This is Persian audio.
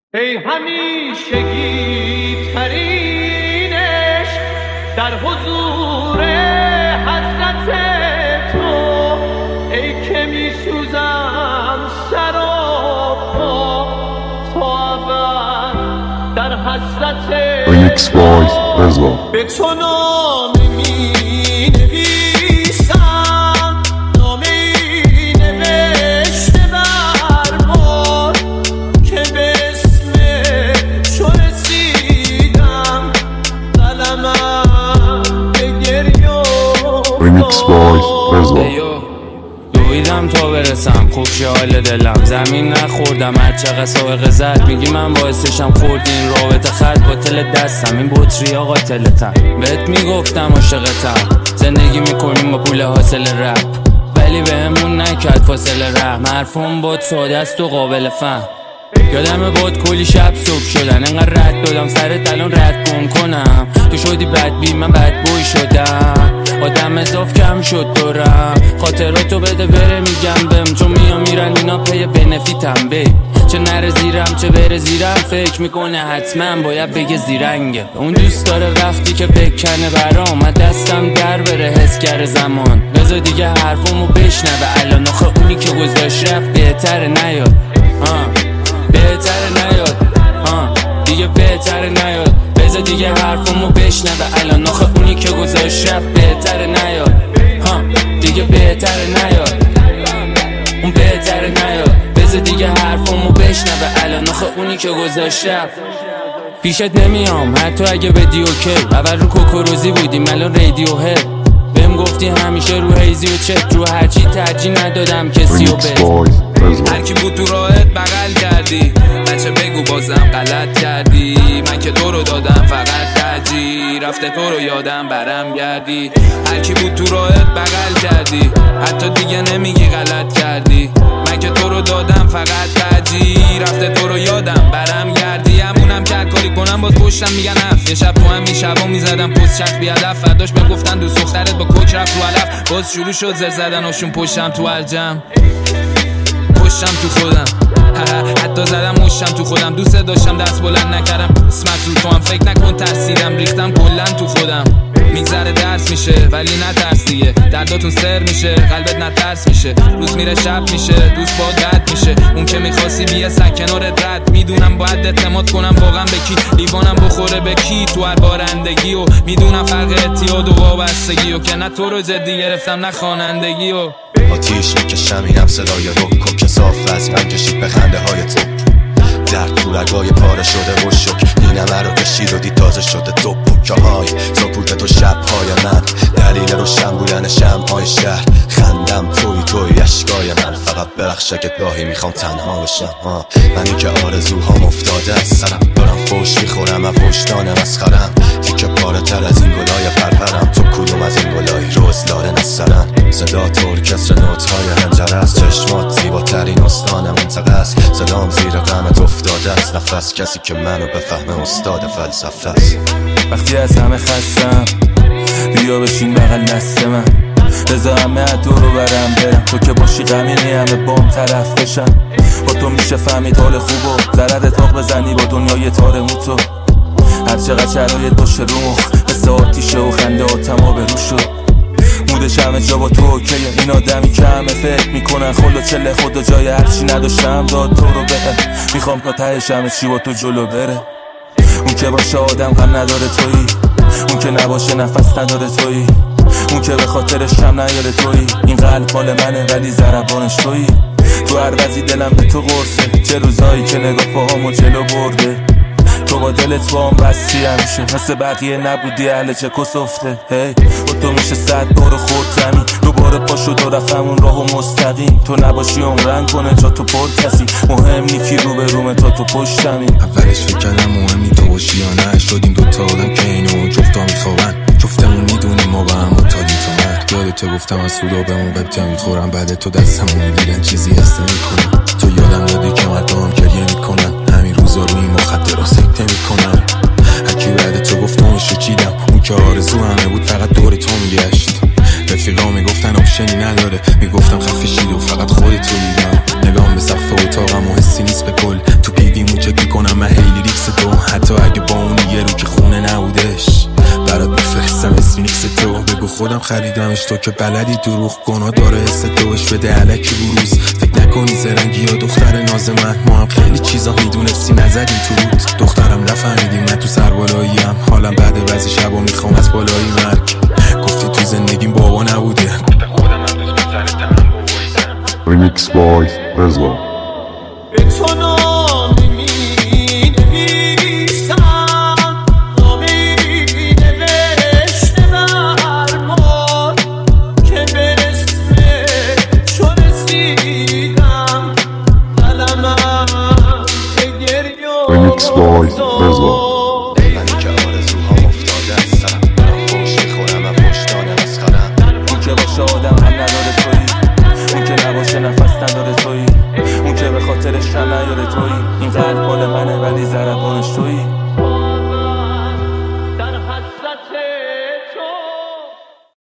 ای همیشگی ترینش در حضور حضرت تو، ای که می سوزم سراپا تو ابد در حضرت Remix Boys رضا. به تو نامه می نویسم، نامه ای نوشته بر بار که به اسم تو رسیدم، قلمم به گریه Remix Boys رضا. دویدم تا برسم خوب شه حال دلم، زمین نخوردم هر چقدر سابقه زد، میگی من باعثشم خوردی این رابطه خط باطل دستم، این بطریا قاتلتم، بهت میگفتم عاشقتم، زندگی میکنیم با پول حاصل رپ، ولی بهمون نکرد فاصله رحم، حرفم باد ساده است و قابل فهم، یادم باد کلی شب صبح شدن، انقدر رد دادم سرت الان رد گم کنم، تو شدی بدبی من بدبوی شدم، آدم اضاف کم شد دورم، خاطراتو بده بره میگم بهم، چون میام میرن اینا پی بنفیتم بی، چه نره زیرم چه بره زیرم، فکر میکنه حتما باید بگه زیرنگه، اون دوست داره وقتی که بکنه برام، من دستم در بره حسگر زمان، بذار دیگه حرفمو بشنوه الان، آخه اونی که گذاشت رفت بهتره نیاد، بهتره نیاد، دیگه بهتره نیاد، بذار دیگه حرفمو بشنوه الان، آخه اونی که گذاشت رفت بهتره نیاد، دیگه بهتره نیاد، اون بهتره نیاد، بذار دیگه حرفمو بشنوه الان، آخه اونی که گذاشت رفت. پیشت نمیام حتی اگه بدی اوکی، اول رو کوکوروزی بودیم الان رادیو هد، بهم گفتی همیشه رو هیزی و چت، رو هرچی ترجیح ندادم کسی و بد، هر کی بود تو راهت بغل کردی، بچه بگو بازم غلط کردی، من که تو رو دادم فقط ترجیح، رفته تو رو یادم برم گردی، هر کی بود تو راهت بغل کردی، حتی دیگه نمیگی غلط کردی، من که تو رو دادم فقط ترجیح، رفته تو رو یادم برم گردی، همونم که کاری کنم باز پشتم میگن اف، یه شب تو همین شبا میزدم پست شخص بیادف، فرداش بهم گفتن دوست دخترت با کوک رفت رو علف، باز شروع شد زر زدن هاشون پشتم تو الجم، پشتم تو خودم، حتی زدم مشتم تو خودم، دوست داشتم دست بلند نکردم، اسمت رو تو هم فکر نکن ترسیدم، ریختم کلن تو خودم، میگذره درس میشه ولی نترس دیگه، درداتون سر میشه قلبت نترس میشه، روز میره شب میشه دوست باد رد میشه، اون که میخواستی بیه سکنارت رد، میدونم باید اعتماد کنم واقعا به کی، لیوانم بخوره به کی تو هر بارندگی، و میدونم فرق اعتیاد و وابستگی، و که نه تو رو جدی گرفتم نه خوانندگی، و آتیش میکشم اینم صدای روکو که صاف از من کشید به خنده های تو، درد تو رگای پاره شده و شک، این همه رو کشید و دید تازه شده تو پوکه های سکوت تو شبهای من، دلیل روشن بودن شمعهای شهر، خندم توی اشکای من، فقط برخشه که گاهی میخوام تنها بشم، منی که آرزوهام افتاده از سرم، دارم فوش میخورم و وجدان مسخرم، تیکه پاره تر از این گلای پرپرم، تو کدوم از این گلای روزلاره نسرن، صدا تو ارکستر نوت‌های هنجره است، چشمات زیباترین استان منطقه است، صدام زیر غمت افتاده است، نفس کسی که منو بفهمه استاد فلسفه است، وقتی از همه خستم بیا بشین بغل دست من، رضا همه تو رو برم، تو که باشی غمینی همه بام طرف بشن، با تو میشه فهمید حال خوب و ضرر اتاق بزنی با دنیای تار موتو، هر چقدر شرایط باشه رو مخ مثل آتیشه و خنده آتم ها برو شد، مودش همه جا با تو اوکیه، این آدمی که همه فکر میکنن خلو چله خود و جای هرچی نداشتم داد تو رو بهم، میخوام تا تهش همه چی با تو جلو بره، اون که باشه آدم غم نداره تویی، اون که نباشه نفس نداره تویی، اون که به خاطرش کم نیاره تویی، این قلب مال منه ولی ضربانش تویی، تو هر وضعی دلم به تو قرصه، چه روزایی که نگاه پاهامو جلو برده، تو با دلت با هم بستی همیشه، مثل بقیه نبودی اهل چه کس افته، هی با تو میشه 100 بار خورد زمین، دوباره پا شد و رفتم اون راهو مستقیم، تو نباشی عمرن کنه جا تو پر کسی، مهم نیکی رو به رومه تا تو پشتمی، اولش فکر کردم مهمی تو باشی یا نه، شدیم دوتا آدم که اینو جفتا میخوابن، جفتمون میدونیم ما با هم متادیم تو مرد، یادتو گفتم از سودا بهمون قبطه میخورم، بعد تو دستمون میگیرن چیزی هسته میکنم، تو یادم دادی که مردم گریه میکنن، همین روزا روی مخدرها سکته میکنم، هرکی بعد تو گفت اون شکیدم، اون که آرزو همه بود فقط دور تو میگشت، رفیقا میگفتن آپشنی نداره، میگفتم خفه شید و فقط خودتو دیدم، نگام به سقف اتاقم و حسی نیست به کل، تو پیویمون چک میکنم خریدمش تو که بلدی دروغ گناه داره حس توش بده علکی بروز فکر نکنی زرنگی یا دختر ناز من ما هم خیلی چیزا میدونستی نزدیم تو رود دخترم نفهمیدی من تو سربالاییم حالم بعد بعضی شبا میخوام از بالایی مرگ گفتی تو زندگیم بابا نبوده Remix Boys Rezva به تو نامی می نویسم نامی نوشته بر بار که به اسم چو رسیدم قلمم به گریه Remix Boys Rezva منی که آرزوهام افتاده از سرم دارم فوش میخورم و فشتان مسخرم اون که باشه آدم هم نداره تویی اون که نباشه نفس نداره تویی اون که به خاطرش هم نیاره تویی این قلب مال منه ولی ضربانش تویی در حسرت